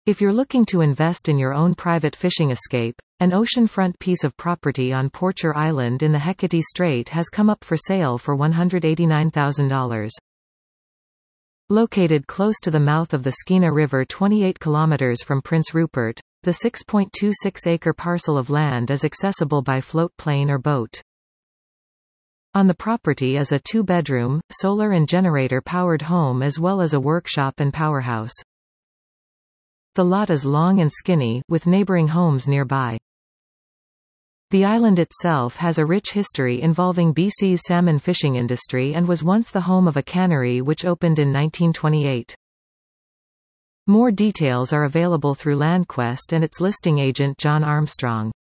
If you're looking to invest in your own private fishing escape, an oceanfront piece of property on Porcher Island in the Hecate Strait has come up for sale for $189,000. Located close to the mouth of the Skeena River 28 kilometers from Prince Rupert, the 6.26-acre parcel of land is accessible by float plane or boat. On the property is a two-bedroom, solar and generator-powered home as well as a workshop and powerhouse. The lot is long and skinny, with neighboring homes nearby. The island itself has a rich history involving BC's salmon fishing industry and was once the home of a cannery which opened in 1928. More details are available through LandQuest and its listing agent John Armstrong.